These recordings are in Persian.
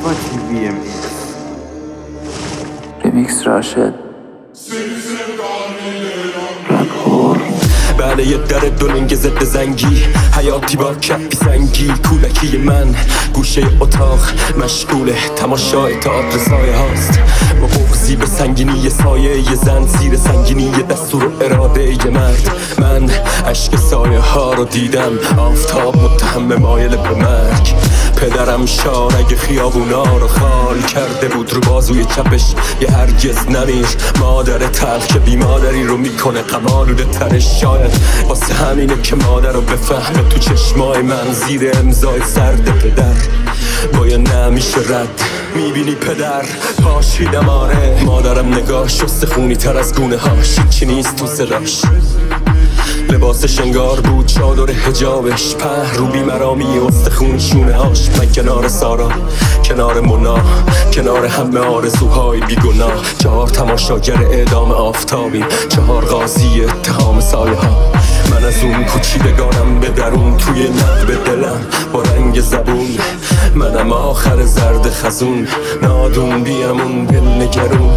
ریمیکس راشد بله یه در دولنگ ضد زنگی، حیاتی با کفی سنگی، کولکی من گوشه اتاق مشغوله تماشای تئاتر سایه هاست، با بغضی به سنگینی یه سایه یه زن، زیر سنگینی یه دستور اراده یه مرد. من عشق سایه ها رو دیدم، آفتاب متهم مایل به مرگ. پدرم شارگ خیابونا رو خال کرده بود، رو بازوی چپش یه هرگز نمیر. مادر تلخ که بی مادری رو میکنه قمالوده ترش، شاید واسه همینه که مادر رو بفهمه تو چشمای من زیر امضای سرد پدر باید نمیشه رد. میبینی پدر پاشیدم، آره مادرم نگاه شسته خونی تر از گونه هاش، هیچی نیست تو صداش. لباسش انگار بود چادر حجابش، په رو بیمرامی استخون شونه هاش. من کنار سارا، کنار مونا، کنار همه آرزوهای بیگناه. 4 تماشاگر اعدام آفتابی، 4 قاضی اتهام سایه ها. من از اون کوچیدگانم به درون، توی نقب دلم با رنگ زبون. منم آخر زرد خزون، نادون بیامون دل نگرون.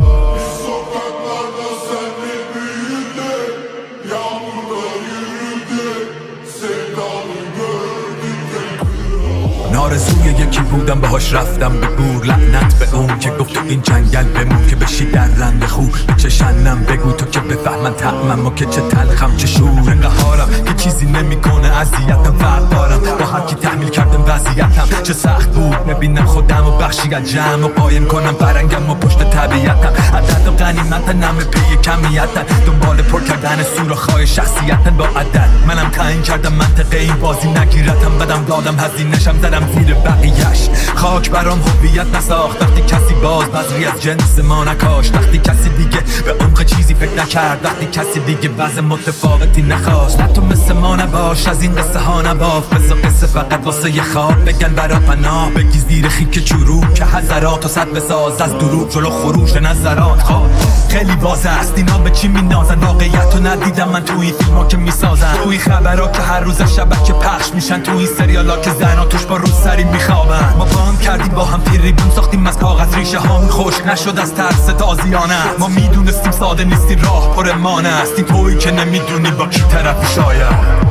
آرزوی یکی بودم باهاش رفتم به گور، لعنت به اون که گفت تو این جنگل بمون، که بشی در رنگ خوب به چشنم بگو تو که بفهمن طعمم و که چه تلخم چه شور قهارم، که چیزی نمیکنه اذیتم. فرق دارم با هر کی تحمیل کردم وضعیتم، چه سخت بود نبینم خودم و بخشی از جمع و قایم کنم فرنگم و پشت طبیعتم. عدد و غنیمتن همه پی کمیتن، دنبال پر کردن سوراخ‌های شخصیتن با عدد. منم تعیین کردم منطقه این بازی نگیرتم، بدم دادم هزینه‌شم زدم زیر بقیه‌اش. خاک برام هویت نساخت وقتی کسی باز بذری از جنس ما نکاشت، وقتی کسی دیگه به عمق چیزی فکر نکرد، وقتی کسی دیگه وضع متفاوتی نخواست. نه تو مثل ما نباش، از این قصه ها نباف، بذار قصه فقط واسه یه خواب بگن برا پناه. بگی زیر خیک چروک که حضرات و صد بساز از دروغ جلو خروش نظرات. خواب خیلی واضح است اینا به چی مینازن، واقعیت رو ندیدم من توی فیلم ها که میسازن، توی خبرها که هر روز شبکه پخش میشن، توی سریالا که زنا توش با روز سری میخوابن. ما باند کردیم با هم تریبون ساختیم از کاغذ، ریشه هامون خشک نشد از ترس تازیانه. ما میدونستیم ساده نیستیم، راه پر مانه است. این تویی که نمیدونی با کی طرفی شاید.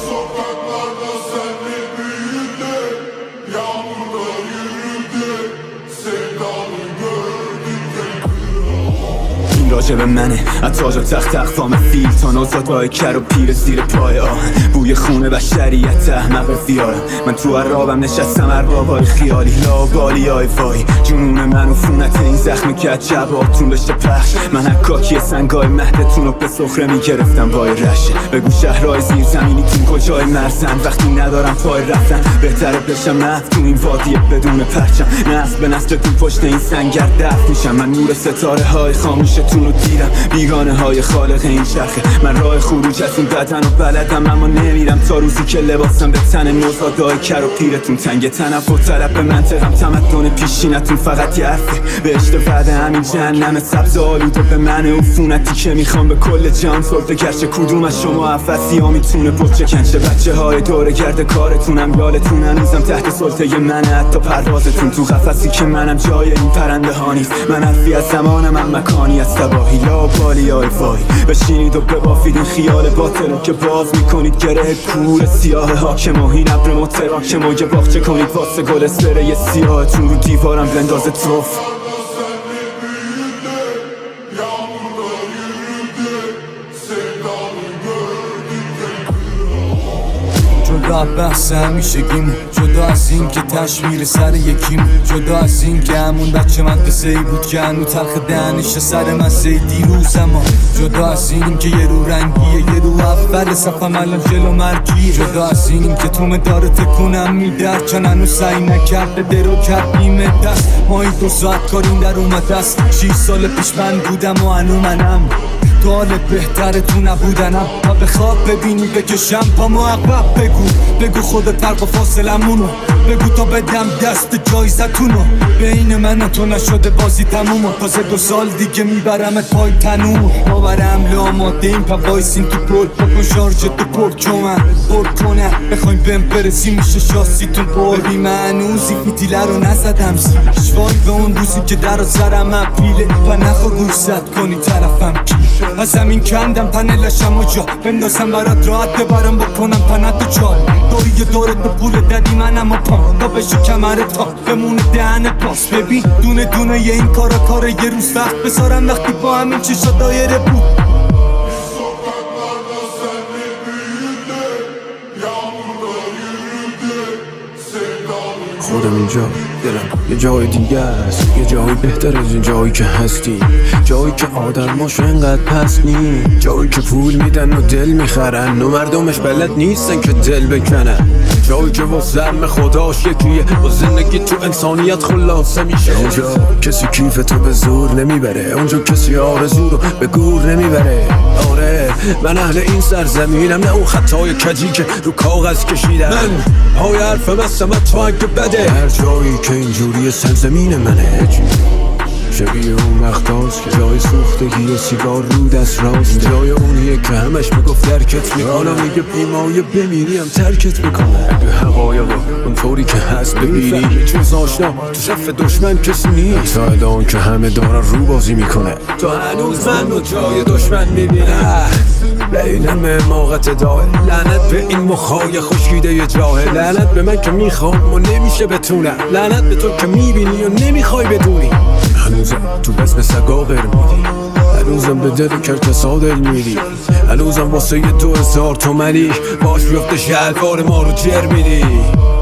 راجب منه اتاج و تخت اقفام فیل تا نوزادای کر و پیر زیر پای آهن، بوی خونه بشریت احمق فیارم. من تو عرابم نشستم اربابای خیالی، لابالی های وای جنون من و فونت این زخم که از جباتون بشه پخش. من حکاکی سنگای مهدتون رو به سخره میگرفتم وای رشه. بگو شهرهای زیر زمینیتون کجای مرزن، وقتی ندارم پای رفتن بهتره بشم محو تو این وادیه بدون پرچم. نسل به نسلتون پشت این سنگر دفن میشم، من نور ستاره های خاموشتون رو دیدم، بیگانه های خالق این چرخه. من راه خروج از این بدن و بلدم، اما نمیرم تا روزی که لباسم به تن نوزادای کر و پیرتون تنگ. تنفر طلب به منطقم تمدن پیشینتون فقط یه حرفه، بهشت وعده همین جهنم سبز آلوده به من عفونتی که میخوام به کل جان سلطه گرچه کدوم از شما افسی ها میتونه پچه کنشه. بچه های دوره گرد کارتونم یالتون هنوزم تحت سلطه منه، حتی پروازتون تو قفسی که منم جای این پرنده ها نیست. من حرفی از زمانم هم مکانی از تباهی، لابالی های وای بشینید و ببافید این خیال باطل که باز میکنید گره کور سیاه حاکم و این ابر متراکم و یه باغچه کنید واسه گل اسپری سیاهتون رو دیوارم بندازه توف. جدا بحث همیشگیم، جدا از این که تشمیر سر یکیم، جدا از این که همون بچه مدرسه ای بود که هنو تلخ دهنش سر مسه دیروز. اما جدا از این که یه رو رنگیه، یه رو اول صفم الان جلو مرگیه. جدا از این که تو مدار تکونم میدر چون هنو سعی نکرده درو کرد بیمه دست. ما این 2 ساعت کاریم در اومد است، 6 سال پیش من بودم و هنو منم. سگال بهتره تو نبودنم و به خواب ببینی بکشم پا عقب. بگو خودت فرق و فاصلمونو بگو تا بدم دست جایزتونو. بین من و تو نشده بازی تمومو، تازه 2 سال دیگه میبرمت پای تنومو. ما بر حمله آماده ایم پا وایسیم تو پل، بکن شارژت پر چومن پر کنه. بخوایم بهم برسیم میشه شاسیتون پر. من هنوزی فیتیله رو نزدم زیرش، وای به اون روزی که در و سرم اپیله و نخوا گوش زد کنی طرفم کی. از زمین کندم پنلشم و جا بندازم برات راحت ببرم بکنم پنت و چال. دوری دورت به پول دادی منم و پام تا بشه کمرت ها بمونه دهن پاس. ببین دونه دونه یه این کار یه روز وقت بذارم وقتی با همین چشا دایره بود. خودم اینجا دلم یه جای دیگه است، یه جایی بهتر از این جایی که هستی، جایی که آدماش انقدر پس نی، جایی که پول میدن و دل میخرن و مردمش بلد نیستن که دل بکنن، جایی که با زرم خداش یکیه با زندگی تو انسانیت خلاصه میشه. اونجا کسی کیف تو به زور نمیبره، اونجا کسی آرزو رو به گور نمیبره. آره من اهل این سرزمینم، نه اون خطای کجی که رو کاغذ کشیدم. من پای حرفم هستم تو اگه بده، هر جایی که اینجوری سرزمین منه شبیه اون وقتاست که جای سوختگی سیگار رو دست راست، جای اونیه که همش میگفت درکت میکنم، میگه بیمایه بمیریم ترکت میکنه. اگه حقایق اونطوری که هست ببینی جز آشنا تو صف دشمن کسی نیست، تا الان که همه دارن رو بازی میکنه تو هنوز من رو جای دشمن میبینی. بینم موقت داه، لعنت به این مخای خشکیده جاهل، لعنت به من که میخوام و نمیشه بتونم، لعنت به تو که میبینی و نمیخوای بدونی. هنوزم تو بسم سگا غیر میدی، هنوزم به دل کرکسا دل میدی، هنوزم واسه 2000 تومنی باش بیفته شلوار ما رو جر میدی.